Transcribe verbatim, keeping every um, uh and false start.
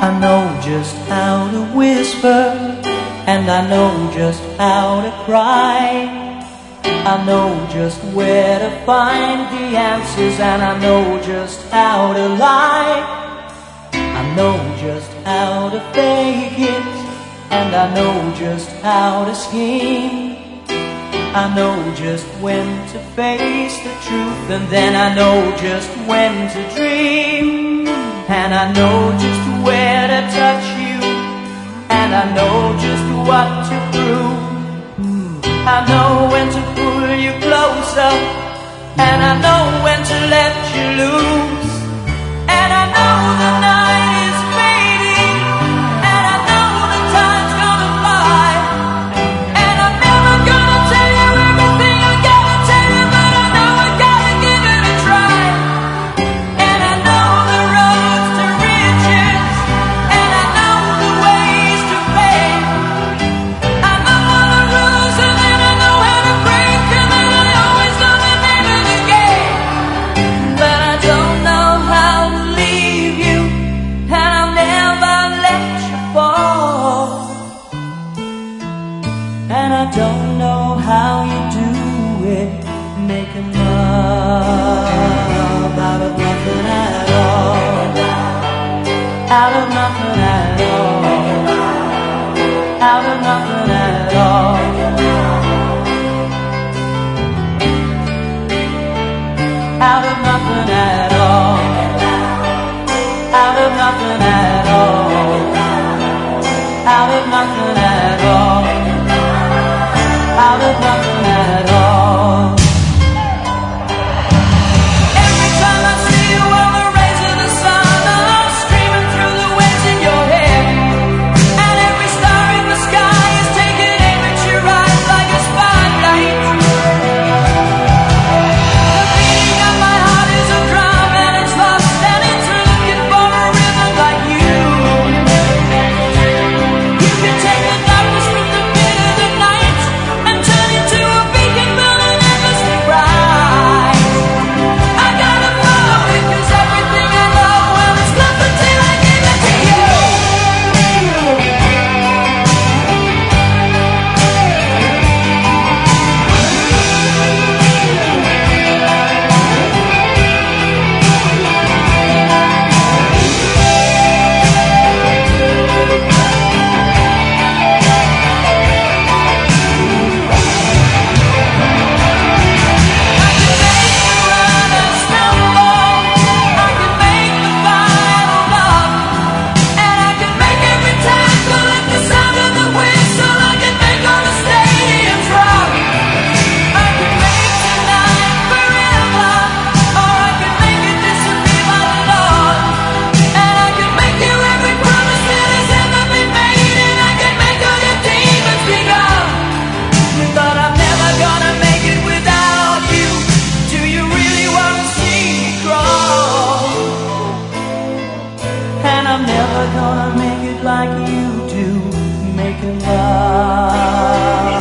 I know just how to whisper, and I know just how to cry. I know just where to find the answers, and I know just how to lie. I know just how to fake it, and I know just how to scheme. I know just when to face the truth, and then I know just when to dream. And I know just where to touch you, and I know just what to prove. I know when to pull you closer, and I know when to let you loose. And I know the night is fading, and I know the time's gonna fly. And I'm never gonna tell you everything I gotta tell you, but I know I gotta give it a try. And I know the roads to riches, and I know the ways to fame. I know all the rules, and then I know how to break them, and I always know the name of the game. But I don't know how to leave you, and I'll never let you fall. And I don't know how you do it, making love out of nothing at all. Out of nothing at all. Out of nothing at all. Out of nothing at all. Out of nothing at all. Out of nothing at all. Out of nothing at all. Every time I see you on the rays of the sun, I'm streaming through the waves in your hair. And every star in the sky is taking aim at your eyes like a spotlight. The beating of my heart is a drum, and it's lost, and it's looking for a rhythm like you. You can take the darkness from the pit of the night and turn it to a beacon burning endlessly bright. I gotta follow it, 'cause everything I know, well, it's nothing till I give it to you. And I'm never gonna make it like you do, making love